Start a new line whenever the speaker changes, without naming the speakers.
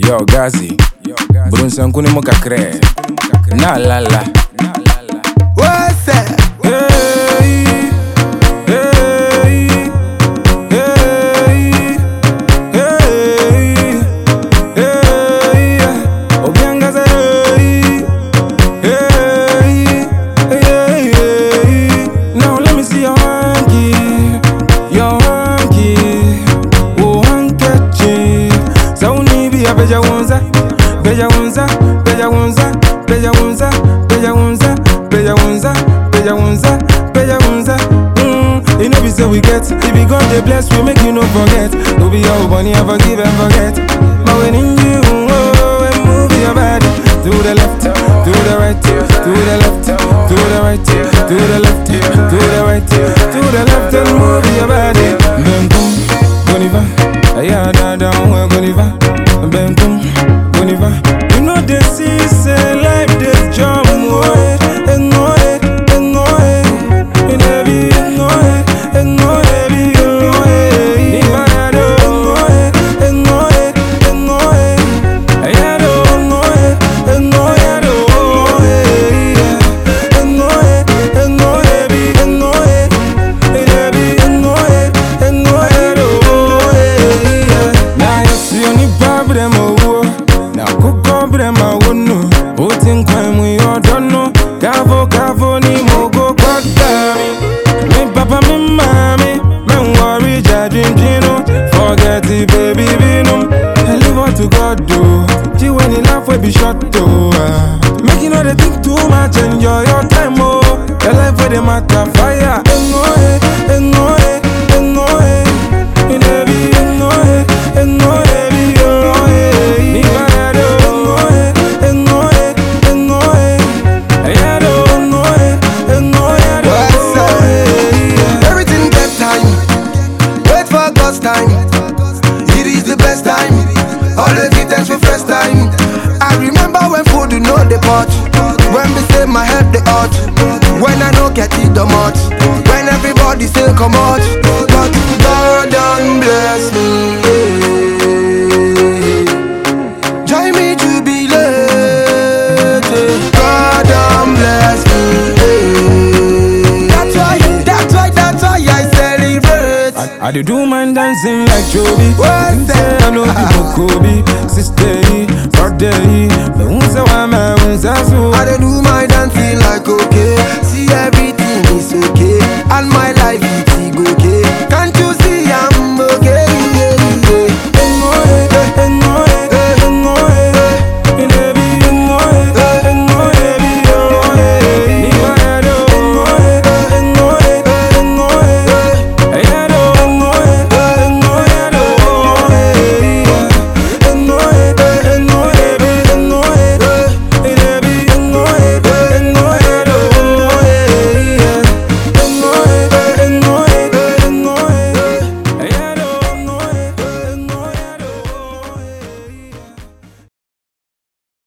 Yo, Gazi. Brun Sankuni Mokakre. Na la la.
What's that?
Hey, hey, hey, hey, hey. Obianga say, hey, hey, hey. Now let me see your hanky, oh hanky. Sauni bi abeja wonza, beja wonza, beja wonza, beja wonza, beja wonza, beja wonza, beja wonza, beja wonza. You know we say we get. If we God they bless, we make you no forget. No be your money, I forgive and forget. But when in you, oh, and move your body to the left, to the right, to the left, to the right, to the left, to the right, to the left, and move your body. Bam boom, goniva, yeah, down, we're goniva. Bam boom, goniva. You know they see say life this jump away, and away, and away. In every and away, and away, and away. If I had and away, and away, and away. I had and away, and away, and away. And away, and away, and away. In every and away, and away, and away. Now you see only problem over. Now cook up them I won't know. Voting crime we all don't know. Kavo ni mogo kwa dami. Me papa me mommy. Me worry judging Gino. Forget it baby binum. I leave what to God do. G when he laugh we be short though. Make you know they think too much. Enjoy your time oh. Your life with the matter fire. Engoe, engoe, engoe. In every engoe, engoe.
Time. It is the best time. Always give thanks for first time. I remember when food do know the pot. When we say my head the hot. When I no get it the much. When everybody say come out. But God done bless me. Join me to be late. God done bless me. That's why I celebrate.
I do my dancing like Joby. What's that? I know you Kobe. Sister,